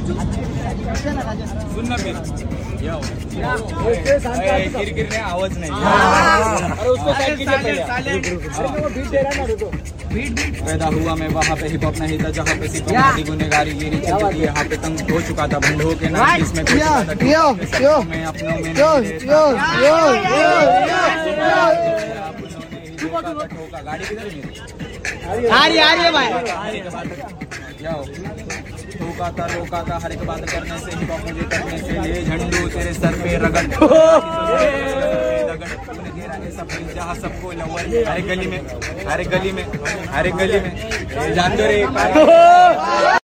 सुन ना फिर किरकिर आवाज नहीं। पैदा हुआ मैं वहाँ पे हिप हॉप नहीं था जहाँ पे सिर्फ हमारी गुनहगारी गिरी चलती थी। यहाँ पे तंग हो चुका था बंधुओं के नाम जिसमें मैं अपनों में गाड़ी किधर है भाई रोका था हर एक बात करने से हिप हॉप मुझे करने से ये झंडू तेरे सर पे रगड़ जहाँ सबको हर गली में जान दो रे।